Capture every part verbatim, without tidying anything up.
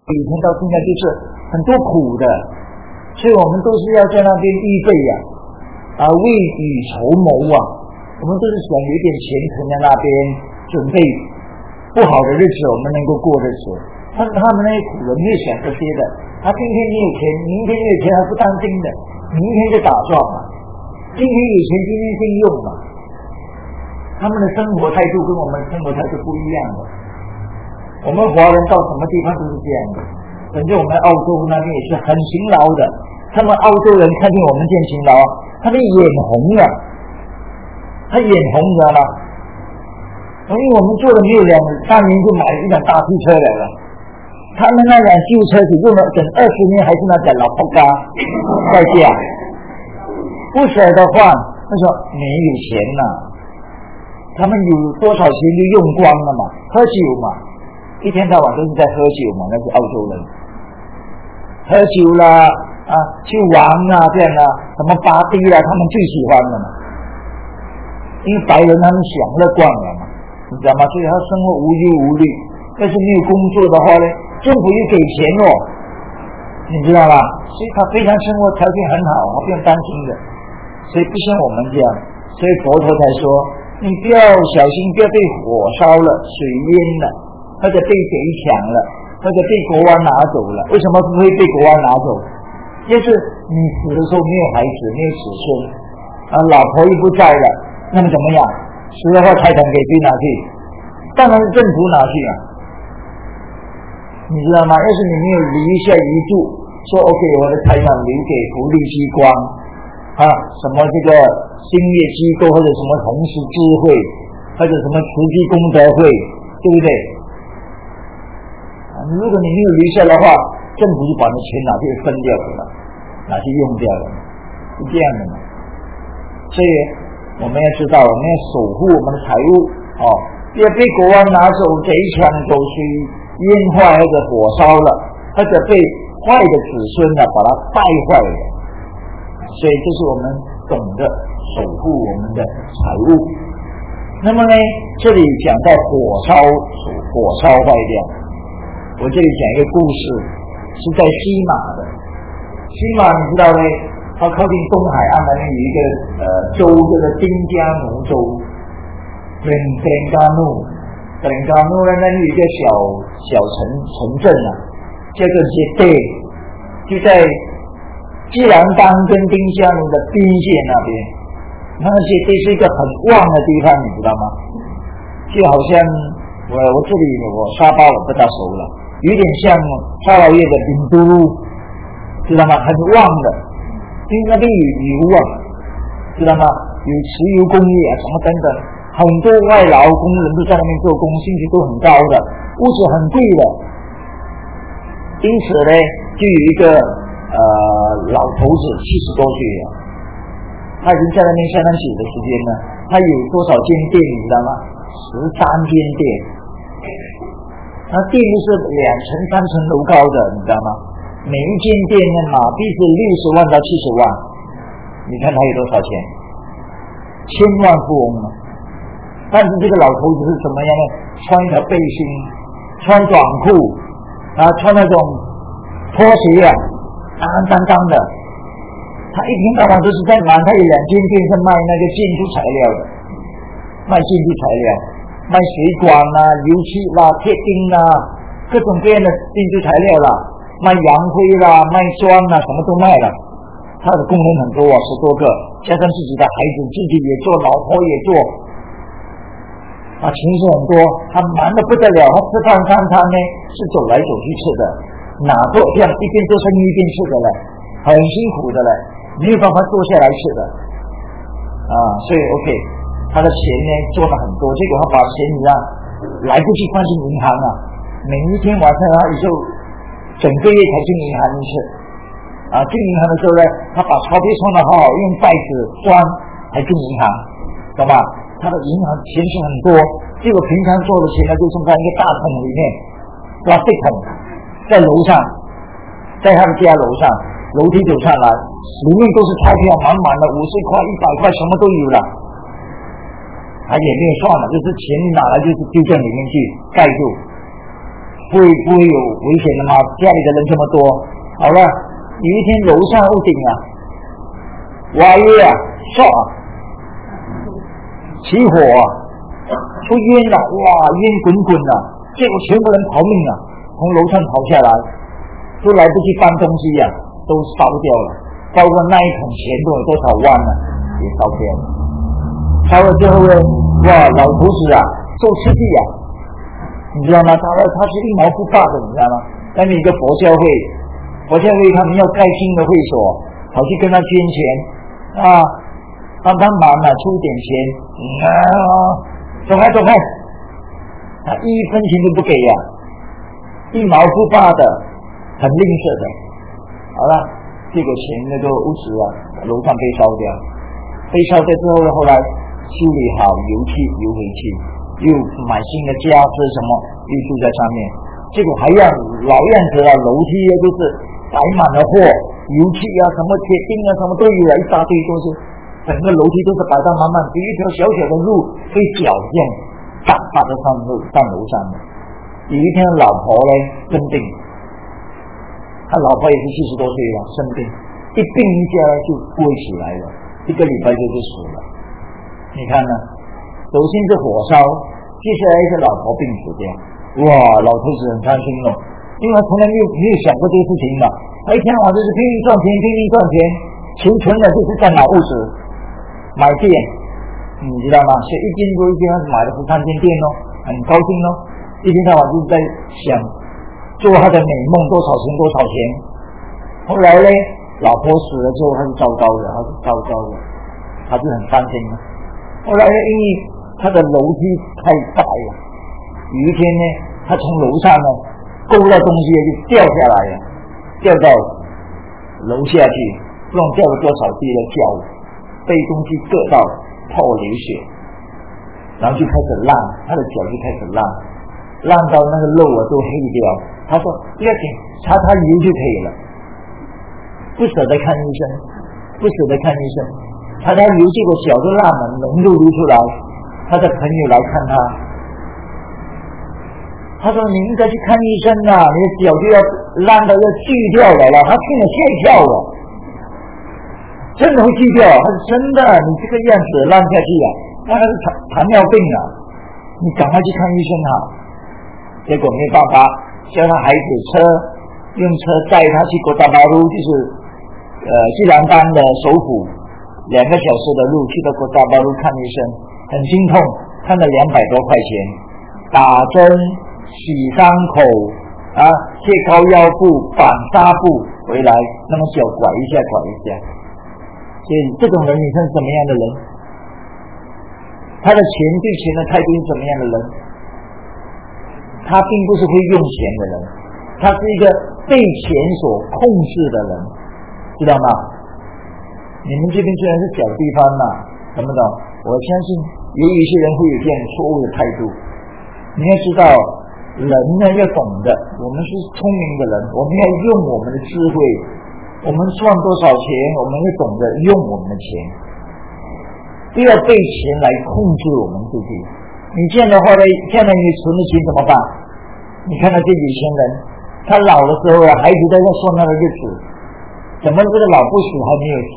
以前到现在就是很多苦的，所以我们都是要在那边预备呀、啊，啊，未雨绸缪啊，我们都是想有一点钱存在那边，准备不好的日子我们能够过日子。但是他们那些苦人没有想这些的，他今天没有钱，明天没有钱还不担心的，明天就打仗嘛，今天有钱今天先用嘛。他们的生活态度跟我们的生活态度不一样的。我们华人到什么地方都是这样的，反正我们澳洲那边也是很勤劳的，他们澳洲人看见我们这样勤劳，他们眼红了，他眼红你知道吗？因为我们做了没有两三年就买了一辆大汽车来了，他们那辆旧车子用了整二十年还是那辆老破嘎在家，不舍得换，他说没有钱呐、啊，他们有多少钱就用光了嘛，喝酒嘛，一天到晚都是在喝酒嘛，那是澳洲人，喝酒啦啊，去玩啊这样啊，什么巴蒂啦，他们最喜欢的嘛，因为白人他们享乐惯了嘛，你知道吗？所以他生活无忧无虑。但是没有工作的话呢，政府又给钱哦，你知道吧？所以他非常生活条件很好，他不用担心的，所以不像我们这样。所以佛陀才说，你不要小心，不要被火烧了、水淹了，或者被贼抢了，或者被国王拿走了。为什么不会被国王拿走？就是你死的时候没有孩子，没有子孙，啊，老婆又不在了，那么怎么样？死的话财产给谁拿去？当然是政府拿去啊，你知道吗？要是你没有留下遗嘱，说 OK 我的财产留给福利机关啊，什么这个兴业机构，或者什么红十字会，或者什么慈济功德会，对不对？啊，如果你没有留下的话，政府就把那钱拿去分掉了，拿去用掉了，是这样的嘛。所以我们要知道，我们要守护我们的财物哦，不要被国王拿走、贼抢走、水淹坏或者火烧了，或者被坏的子孙呢把它败坏了。所以这是我们懂得守护我们的财物。那么呢，这里讲到火烧，火烧坏掉。我这里讲一个故事，是在西马的。西马你知道呢，它靠近东海岸那边有一个呃州，叫做丁加奴州。登登加努，登加努呢那里有一个小小城城镇啊，叫做杰代，就在基兰邦跟丁加奴的边界那边。那杰代是一个很旺的地方，你知道吗？就好像我我这里我沙巴我不大熟了，有点像沙劳越的宾都路，知道吗？很旺的，因为那边有油啊，知道吗？有石油工业啊，什么等等。很多外劳工人都在那边做工，薪水都很高的，屋子很贵的。因此呢，就有一个呃老头子七十多岁了，他已经在那边相当久的时间了。他有多少间店你知道吗？十三间店，他店都是两层三层楼高的，你知道吗？每一间店呢马币是六十万到七十万，你看他有多少钱？千万富翁了。但是这个老头子是什么样呢？穿一条背心，穿短裤，啊，穿那种拖鞋啊，脏脏脏的。他一天到晚都是在忙，他有两间店是卖那个建筑材料的，卖建筑材料，卖水管啦、油漆啦、铁钉啦，各种各样的建筑材料啦，卖洋灰啦、卖砖啦，什么都卖了。他的工人很多啊，十多个，加上自己的孩子，自己也做，老婆也做。啊，情绪很多，他忙得不得了。他吃饭三餐呢是走来走去吃的，哪做这样一边做生意一边吃的嘞，很辛苦的嘞，没有办法坐下来吃的啊。所以 OK， 他的钱呢做了很多，结果他把钱你啊来不及放进银行啊，每一天晚上他也就整个月才进银行一次啊。进银行的时候呢，他把钞票放得好好，用袋子装才进银行，懂吧？他的银行钱是很多，结果平常做的钱呢就送在一个大桶里面，拉这桶在楼上，在他的家楼上，楼梯走上来，里面都是钞票满满的，五十块、一百块，什么都有了。他也没有算了，就是钱拿来就是丢在里面去盖住。 不会不会有危险的吗？家里的人这么多，好了，有一天楼上屋顶啊，瓦约啊，烧啊，起火啊，出烟了，哇，烟滚滚啊，结果全部人逃命啊，从楼上跑下来，都来不及搬东西啊，都烧掉了，包括那一桶钱都有多少万呢、啊，也烧掉了。烧了之后呢，哇，老头子啊，受吃地啊，你知道吗？他他是一毛不拔的，你知道吗？那边一个佛教会，佛教会他们要盖新的会所，跑去跟他捐钱啊，帮帮忙啊，出一点钱，啊，走开走开，他一分钱都不给呀、啊，一毛不拔的，很吝啬的。好了，这个钱那个屋子啊，楼上被烧掉，被烧掉之后呢，后来修理好，油漆油回去，又买新的家私什么，又住在上面。结果还要老样子啊，楼梯啊都是摆满了货，油漆啊什么铁钉啊什么都有了，一大堆东西，整个楼梯都是摆到满满，比一条小小的路可以脚这样大大的上路上楼上的。有一天老婆呢生病，他老婆也是七十多岁了，生病，一病一下就不会起来了，一个礼拜就就死了。你看呢？首先是火烧，接下来是老婆病死掉。哇，老头子很开心了，因为他从来没有没有想过这个事情嘛。他一天晚上就是拼命赚钱，拼命赚钱，钱存的就是在买物质、买店，你知道吗？所以一间多一间，他买了十三间店哦，很高兴哦。一天到晚就是在想做他的美梦，多少钱多少钱。后来呢，老婆死了之后，他是糟糕的，他是糟糕的，他是很伤心的。后来因为他的楼梯太大了，有一天呢，他从楼上呢勾到东西就掉下来了，掉到楼下去，不知道掉了多少地的脚，被东西硌到泡流血，然后就开始烂，他的脚就开始烂，烂到那个肉啊都黑掉。他说不要紧，擦擦油就可以了，不舍得看医生，不舍得看医生，擦擦油，结果脚都烂了，脓都流出来。他的朋友来看他，他说你应该去看医生啊，你的脚就要烂到要锯掉了了。他听了吓一跳了，真的会锯掉？他说真的，你这个样子烂下去啊，那还是糖糖尿病啊，你赶快去看医生好。结果没办法，叫他孩子车用车载他去国大马路，就是呃西兰丹的首府，两个小时的路去到国大马路看医生，很心痛，看了两百多块钱，打针、洗伤口啊、切高腰部、绑纱布回来，那么脚拐一下拐一下。所以这种人你是什么样的人？他的钱对钱的态度是什么样的人？他并不是会用钱的人，他是一个被钱所控制的人，知道吗？你们这边虽然是小地方嘛，懂不懂？我相信有一些人会有这样错误的态度。你要知道，人呢要懂得，我们是聪明的人，我们要用我们的智慧，我们赚多少钱，我们要懂得用我们的钱，不要被钱来控制我们自己。你这样的话呢，将来你存的钱怎么办？你看到这有钱人，他老的时候啊，孩子都在算他的日子，怎么这个老不死还没有死？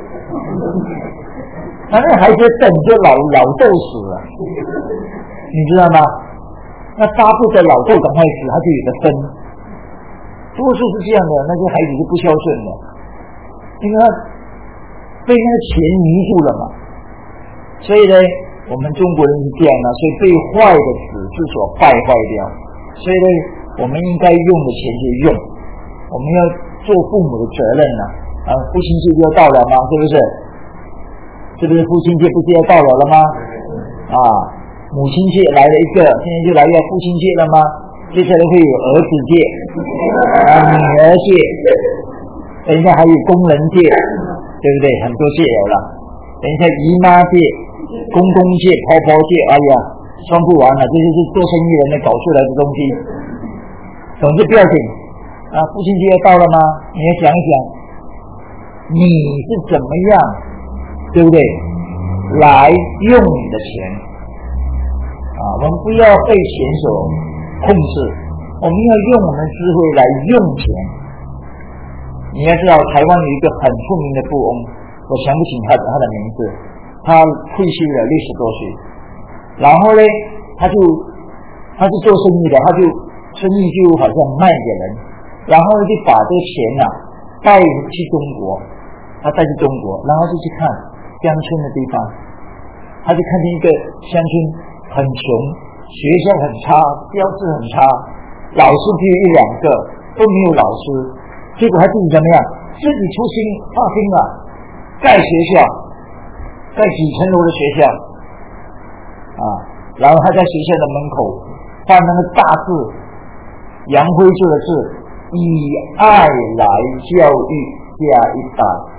他那孩子等着老老豆死啊，你知道吗？那巴不得老豆赶快死，他就有的分。多数是这样的，那些孩子是不孝顺的，因为他被那个钱迷住了嘛。所以呢，我们中国人是这样的，所以被坏的子是所败坏掉。所以呢，我们应该用的钱就用，我们要做父母的责任呢、啊。啊，父亲节就要到了吗？是不是？是不是父亲节不是要到了了吗？啊，母亲节来了一个，现在就来要父亲节了吗？接下来会有儿子节，啊，女儿节，等一下还有工人节，对不对？很多节有了。等一下姨妈节、公公节、婆婆节，哎呀，算不完了，这就是做生意人的搞出来的东西。总之不要紧啊，父亲节要到了吗？你要想一想，你是怎么样，对不对？来用你的钱啊，我们不要被钱所控制， 我们要用我们智慧来用钱。你要知道，台湾有一个很出名的富翁，我想不起他他的名字，他退休了六十多岁，然后呢，他就他是做生意的，他就生意就好像卖给人，然后就把这个钱呐、啊、带去中国，他带去中国，然后就去看乡村的地方，他就看见一个乡村很穷，学校很差，标志很差，老师只有一两个，都没有老师。结果他自己怎么样？自己出心发心了，盖学校，盖几层楼的学校啊！然后他在学校的门口放那个大字，洋灰做的字，以爱来教育下一代，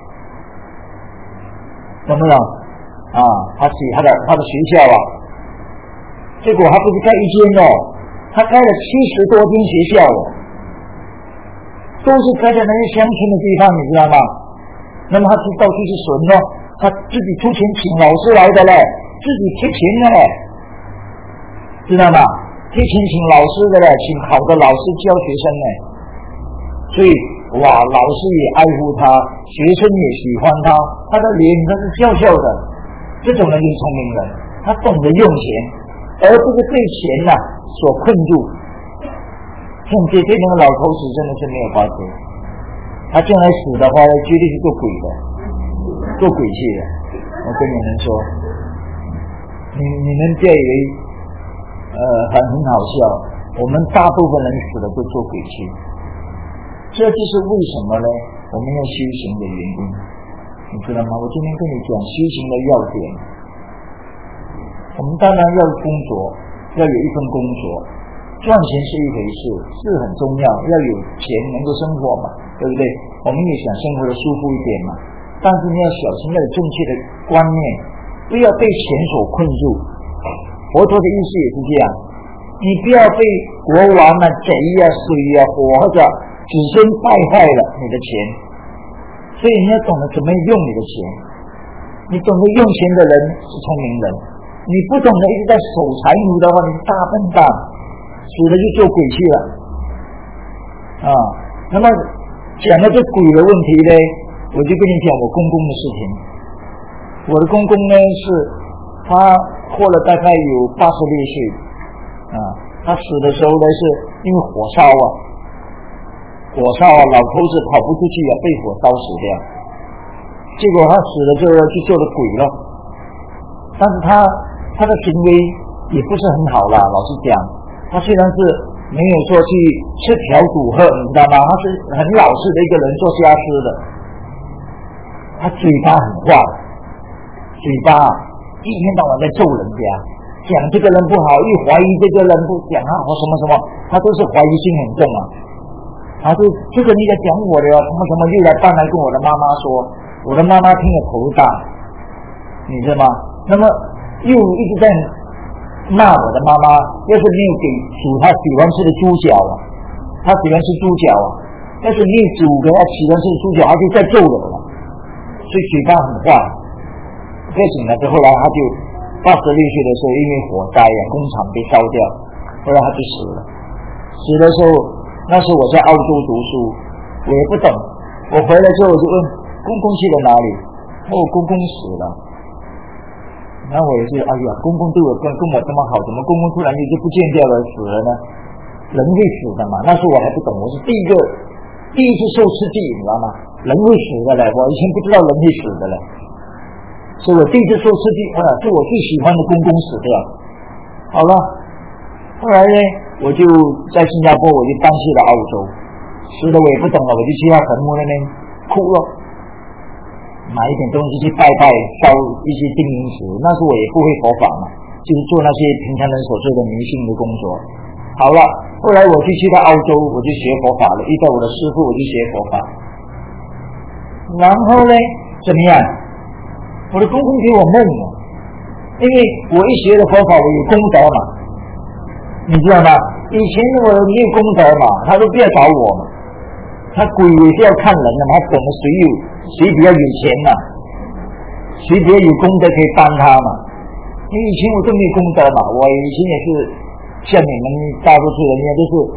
懂不懂？啊，他写他的他的学校啊，结果他不是盖一间哦，他盖了七十多间学校哦。都是开在那些乡村的地方，你知道吗？那么他是到处去损哦，他自己出钱请老师来的嘞，自己贴钱的嘞，知道吗？贴钱请老师的嘞，请好的老师教学生嘞。所以哇，老师也爱护他，学生也喜欢他，他的脸他是笑笑的。这种人就是聪明人，他懂得用钱，而不是被钱呐、啊、所困住。像这这种老头子真的是没有法子，他将来死的话绝对是做鬼的，做鬼气的。我跟你们说，你你们别以为呃很很好笑，我们大部分人死了都做鬼气，这就是为什么呢？我们要修行的原因，你知道吗？我今天跟你讲修行的要点。我们当然要工作，要有一份工作。赚钱是一回事，是很重要，要有钱能够生活嘛，对不对？我们也想生活的舒服一点嘛，但是你要小心，要有正确的观念，不要被钱所困住。佛陀的意思也是这样，你不要被国王啊、贼啊、水啊、火或者子孙败坏了你的钱，所以你要懂得怎么用你的钱。你懂得用钱的人是聪明人，你不懂得一直在守财奴的话，你是大笨蛋。死了就做鬼去了啊！那么讲到这鬼的问题呢，我就跟你讲我公公的事情。我的公公呢是他活了大概有八十六岁啊，他死的时候呢是因为火烧啊，火烧啊，老头子跑不出去啊，被火烧死掉。结果他死了之后就做了鬼了，但是他他的行为也不是很好啦，老实讲。他虽然是没有说去吃嫖赌喝，你知道吗？他是很老实的一个人，做家师的。他嘴巴很坏，嘴巴一天到晚在咒人家，讲这个人不好，一怀疑这个人不讲他或什么什么，他都是怀疑心很重啊。他说这个你在讲我的什么什么，又来搬来跟我的妈妈说，我的妈妈听了头大，你知道吗？那么又一直在骂我的妈妈，要是没有给煮他喜欢吃的猪脚啊，他喜欢吃猪脚啊，要是没有煮给他喜欢吃的猪脚，他就在揍我了，所以嘴巴很坏。不行了，之后来他就八十六岁的时候，因为火灾啊，工厂被烧掉，后来他就死了。死的时候，那时候我在澳洲读书，我也不懂。我回来之后我就问公公去了哪里？哦，公公死了。然后我也是，哎呀，公公对我跟跟我这么好，怎么公公突然间就不见掉了，死了呢？人会死的嘛，那时候我还不懂，我是第一个第一次受刺激，你知道吗？人会死的嘞，我以前不知道人会死的嘞，所以我第一次受刺激，哎呀，是我最喜欢的公公死掉。好了，后来呢，我就在新加坡，我就搬去了澳洲，死的我也不懂了，我就去他坟墓那边哭了。买一点东西去拜拜，烧一些金银石，那时候我也不会佛法嘛，就是做那些平常人所做的迷信的工作。好了，后来我就去到澳洲，我就学佛法了，遇到我的师父，我就学佛法。然后呢，怎么样？我的公公给我梦了，因为我一学了佛法，我有功德嘛，你知道吗？以前我没有功德嘛，他都不要找我嘛。他鬼也是要看人的嘛，他懂得谁有谁比较有钱嘛，谁比较有功德可以帮他嘛。因为以前我都没有功德嘛，我以前也是像你们大多数人家都是他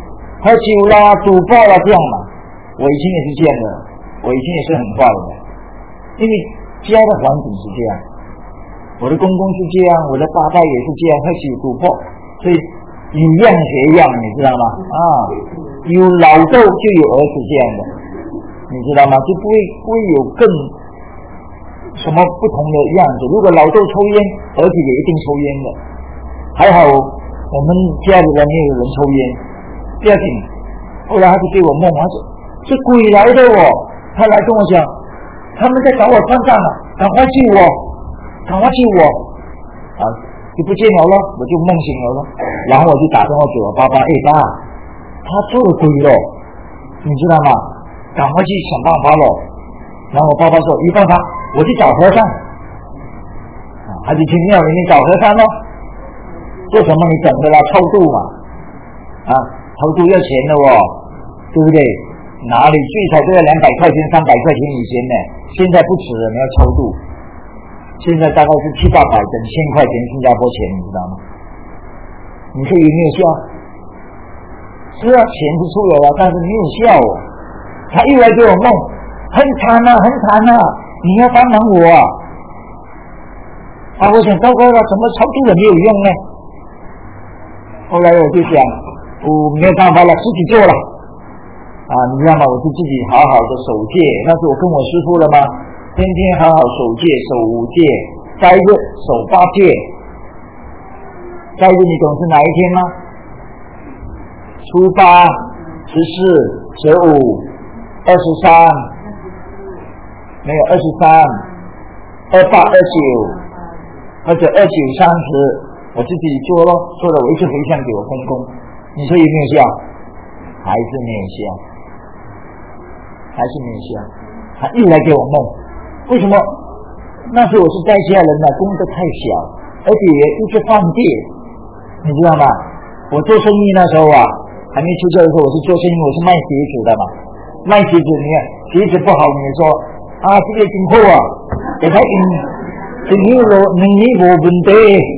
喝酒啦、赌博啦这样嘛。我以前也是这样的，我以前也是很坏的，因为家的环境是这样，我的公公是这样，我的爸爸也是这样，喝酒赌博，所以有样学样，你知道吗？啊，有老豆就有儿子这样的，你知道吗？就不会不会有更什么不同的样子。如果老豆抽烟，儿子也一定抽烟的。还好我们家里人没有人抽烟，不要紧。后来他就给我梦，他说是鬼来的哦，他来跟我讲，他们在找我算账了，赶快救我，赶快救我啊！就不见了了，我就梦醒了了。然后我就打电话给我爸爸，哎爸，他做了鬼了，你知道吗？赶快去想办法了。然后我爸爸说有办法，我去找和尚，啊，他就去庙里面找和尚咯。做什么你整的啦？超度嘛，啊，超度要钱的哦，对不对？哪里最少都要两百块钱、三百块钱以前呢？现在不止了，你要超度，现在大概是七八百整千块钱新加坡钱，你知道吗？你说有没有效？是啊，钱是出来了，但是没有效哦。他又来给我梦，很惨啊，很惨啊，你要帮忙我啊！啊，我想糟糕了，怎么超度了没有用呢？后来我就想，我没有办法了，自己做了。啊，你知道吗？我就自己好好的守戒，那是我跟我师父了吗？天天好好守戒，守五戒，斋日守八戒。斋日你懂是哪一天吗？初八、十四、十五、二十三，没有二十三、二八、二九，或者二九、三十，我自己做咯，做了我一直回向给我公公。你说有没有效？还是没有效。还是没有效，他又来给我梦，为什么？那时候我是在家人呢，功德太小，而且也一直犯戒，你知道吗？我做生意那时候啊，还没出家的时候，我是做生意，我是卖鞋子的嘛，卖鞋子，你看鞋子不好，你说啊，这个今后啊，给他今今年我明年没问题，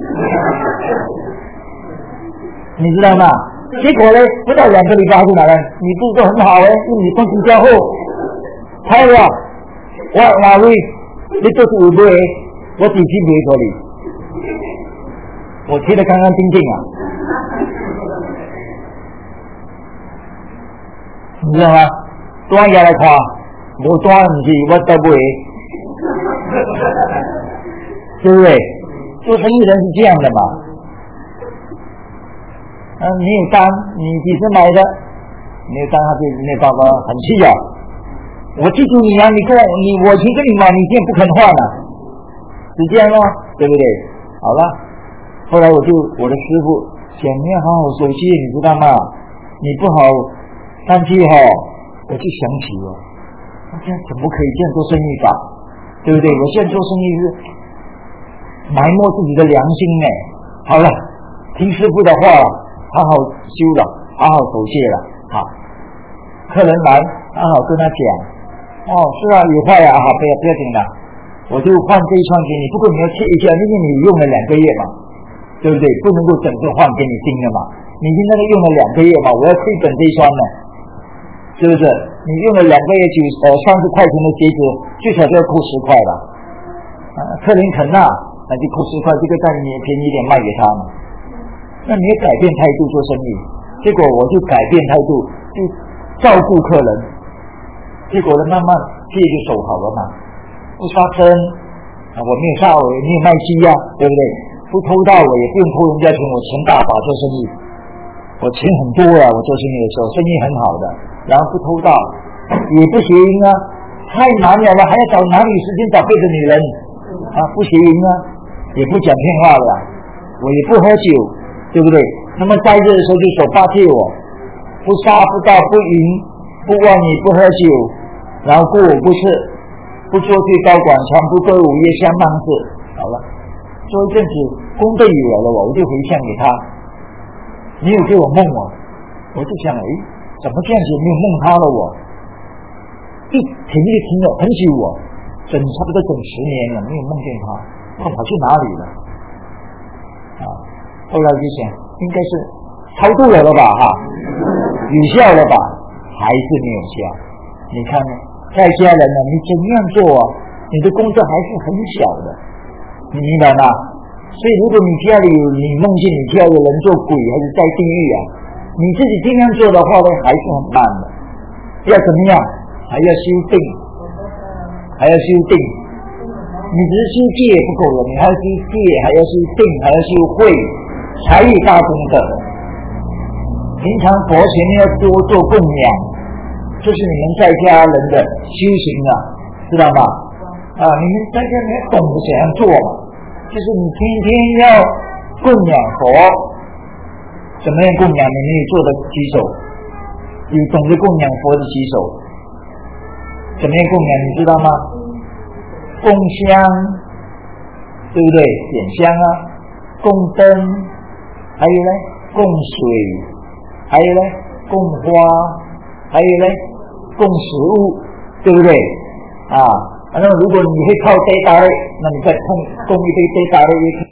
你知道吗？结果呢，不到两个礼拜就来了，你步骤很好哎，因为你东西交货。太了，我哪位？你都是有买，我自己买过你，我贴得干干净净啊，你知道吗？端下来看，无端不是我都买，对不对？做生意人是这样的嘛。嗯，你有单，你几时买的？没有单，他就没有办法，很气啊。我记住你啊，你跟我你我去跟你买，你现在不肯换了，是这样吗？对不对？好了，后来我就我的师傅想你要好好守戒，你知道吗？你不好犯戒哈，我就想起了，我这样怎么可以这样做生意法？对不对？我现在做生意是埋没自己的良心呢。好了，听师傅的话，好好修了，好好守戒了。好，客人来，好好跟他讲。哦，是啊，有坏啊，好，不要不要紧了，我就换这一串给你。不过你要切一下，因为你用了两个月嘛，对不对？不能够整个换给你新的嘛。你那个用了两个月嘛，我要亏本这一双呢，是不是？你用了两个月九呃三十块钱的鞋子，最少都要扣十块吧？啊，客人肯纳，那就扣十块，这个再你便宜一点卖给他嘛。那你也改变态度做生意，结果我就改变态度，就照顾客人。结果呢，慢慢戒就守好了嘛，不杀生啊，我没有杀我，也没有卖鸡呀、啊，对不对？不偷盗，我也不用偷人家钱，我钱大把做生意，我钱很多啊，我做生意的时候，生意很好的，然后不偷盗，也不邪淫啊，太难了了，还要找哪里时间找别的女人啊？不邪淫啊，也不讲骗话了，我也不喝酒，对不对？那么在这的时候就守八戒我，不杀不盗不淫不妄语不喝酒。然后过午不吃，不做最高管长，不做午夜相当事。好了，做一阵子功德有了我，我就回向给他。没有给我梦我，我就想，哎，怎么这样子没有梦他了我？一停就停了很久我，整差不多整十年了，没有梦见他，他跑去哪里了？啊，后来就想，应该是超度了了吧哈。 有效了吧？还是没有效。你看呢，在家人呢，你怎么样做啊？你的功德还是很小的，你明白吗？所以如果你家里有你梦见你家有人做鬼还是在地狱啊，你自己尽量做的话呢，还是很慢的。要怎么样？还要修定，还要修定。你只是修戒也不够了，你还要修戒，还要修定，还要修慧，才有大功德。平常佛前面要多做供养，就是你们在家人的修行啊，知道吗？啊，你们在家人懂得怎样做嘛？就是你天天要供养佛，怎么样供养？你们也做的举手，有懂得供养佛的举手。怎么样供养？你知道吗？供香，对不对？点香啊，供灯，还有呢，供水，还有呢，供花，还有呢，供食物，对不对？啊，那么如果你会泡杯打嘞，那你再供供一杯杯打嘞也可以。